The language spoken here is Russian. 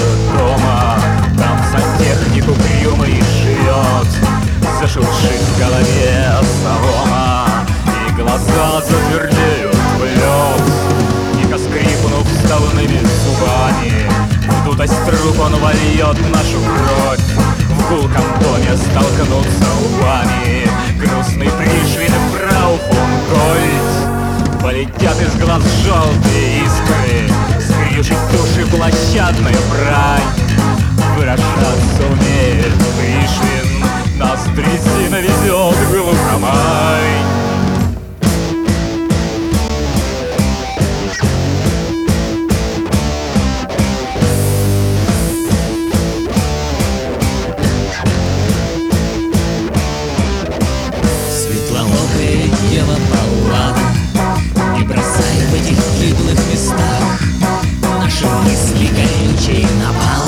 дома. Там сантехник угрюмо и живет, зашуршит в голове солома, и глаза затвердеют в лед. Тихо скрипнув вставными зубами, в дутость труб он вольет нашу кровь. В гулком доме столкнутся лбами грустный Пришвин и фрау фон Гольд. Полетят из глаз желтые искры, скрючит души площадная брань. Выражаться умеет Пришвин, нас трясина везет в глухомань. Светлоокая дева Паллада, не бросай в этих гиблых местах наши мысли горючей напал.